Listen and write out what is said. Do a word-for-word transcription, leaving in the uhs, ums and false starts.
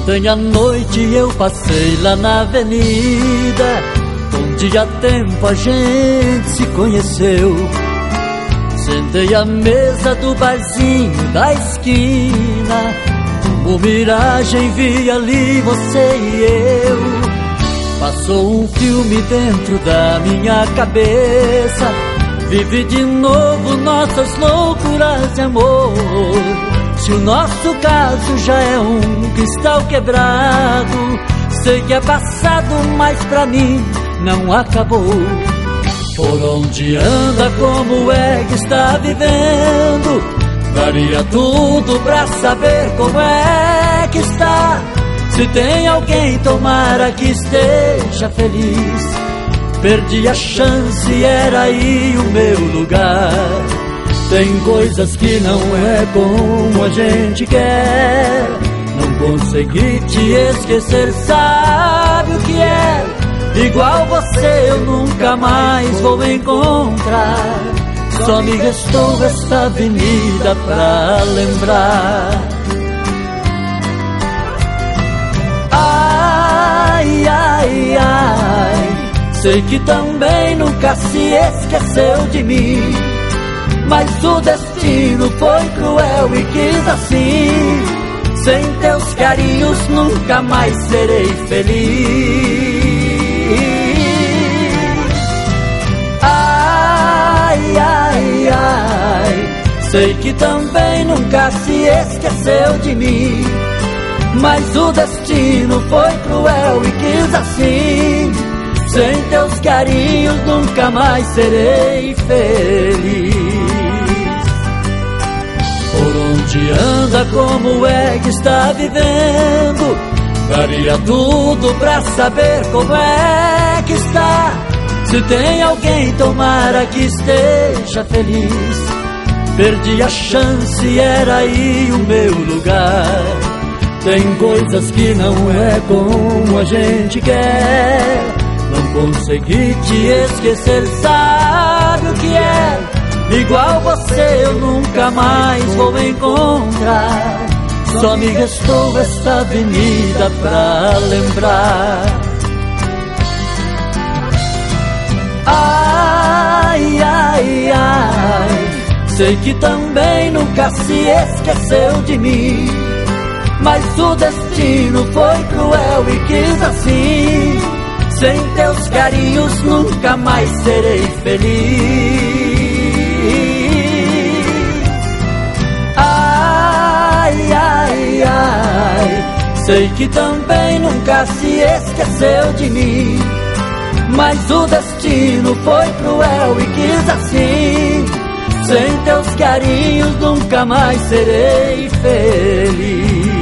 Ontem à noite eu passei lá na avenida, onde há tempo a gente se conheceu. Sentei à mesa do barzinho da esquina, como miragem vi ali você e eu. Passou um filme dentro da minha cabeça, vivi de novo nossas loucuras de amor. Se o nosso caso já é um cristal quebrado, sei que é passado, mas pra mim não acabou. Por onde anda, como é que está vivendo? Daria tudo pra saber como é que está. Se tem alguém, tomara que esteja feliz. Perdi a chance, era aí o meu lugar. Tem coisas que não é como a gente quer. Não consegui te esquecer, sabe o que é? Igual você eu nunca mais vou encontrar. Só me restou esta avenida pra lembrar. Ai, ai, ai, sei que também nunca se esqueceu de mim, mas o destino foi cruel e quis assim. Sem teus carinhos nunca mais serei feliz. Ai, ai, ai, sei que também nunca se esqueceu de mim, mas o destino foi cruel e quis assim. Sem teus carinhos nunca mais serei feliz. Por onde anda, como é que está vivendo? Daria tudo pra saber como é que está. Se tem alguém, tomara que esteja feliz. Perdi a chance, era aí o meu lugar. Tem coisas que não é como a gente quer. Não consegui te esquecer, sabe o que é? Igual você eu nunca mais vou encontrar. Só me restou esta avenida pra lembrar. Ai, ai, ai, sei que também nunca se esqueceu de mim, mas o destino foi cruel e quis assim. Sem teus carinhos nunca mais serei feliz. Ai, ai, ai, sei que também nunca se esqueceu de mim, mas o destino foi cruel e quis assim. Sem teus carinhos nunca mais serei feliz.